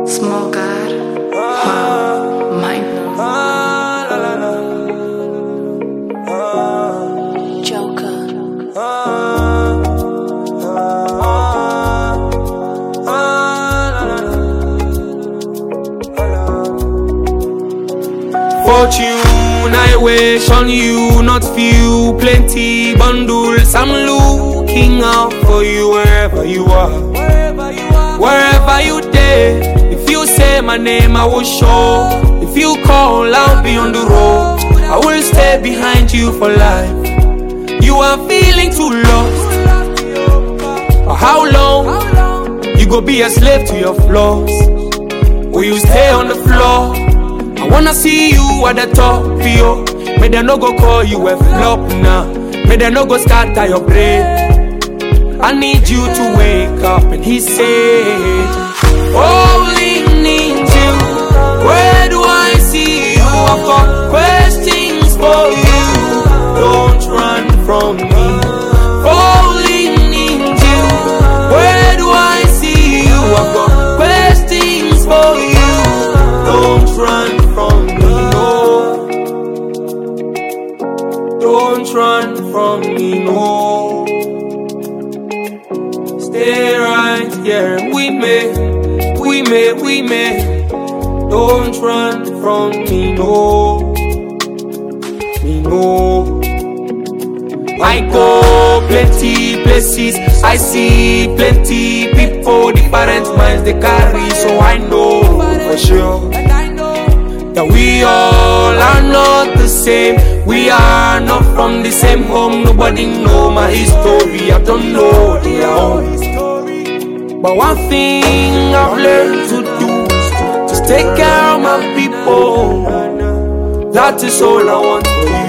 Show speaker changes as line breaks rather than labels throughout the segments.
Small God, wow, mind blown. Joker.
Fortune, I wish on you, not few, plenty bundles. I'm looking out for you wherever you are. Wherever you dare, if you say my name, I will show. If you call, I'll be on the road. I will stay behind you for life. You are feeling too lost. For how long? You go be a slave to your flaws. Will you stay on the floor? I wanna see you at the top, yo. May they no go call you a flop now. May they no go scatter your brain. I need you to wake up. And he said, only need you. Where do I see you? I've got questions for you. Don't run from me. Only need you. Where do I see you? I've got questions for you. Don't run from me, no. Don't run from me, no. Stay right here with me. Don't run from me, no. Me, no. I go plenty places, I see plenty people, different minds they carry, so I know for sure that we all are not the same. We are not from the same home. Nobody know my history. I don't know their own. But one thing I've learned to do is to take care of my people. That is all I want for you.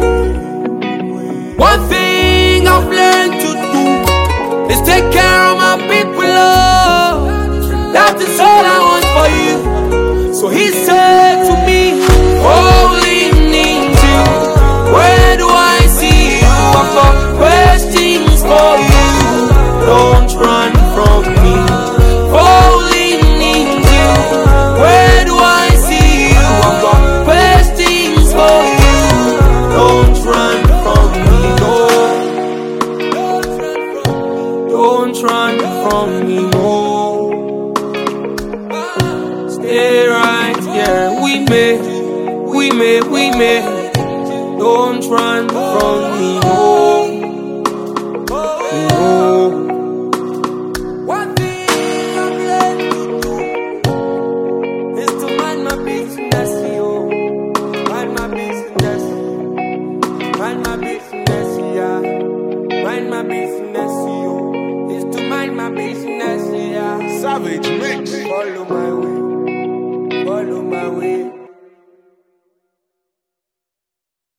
One thing I've learned to do is take care of my people. Oh, that is all I want for you. So he said to me, only need you. Where do I see you? I've got questions for you. Don't run from me. Only need you. Where do I see you? I've got questions for you. Don't run from me, no. Don't run from me, no. Stay right here with me. Don't run from me, no. No. One thing I've learned to do is to mind my business, yo. Mind my business. Mind my business, yeah. Mind my business, yo. Is to mind my business, yeah.
Savage mix.
Follow my way. Follow my way.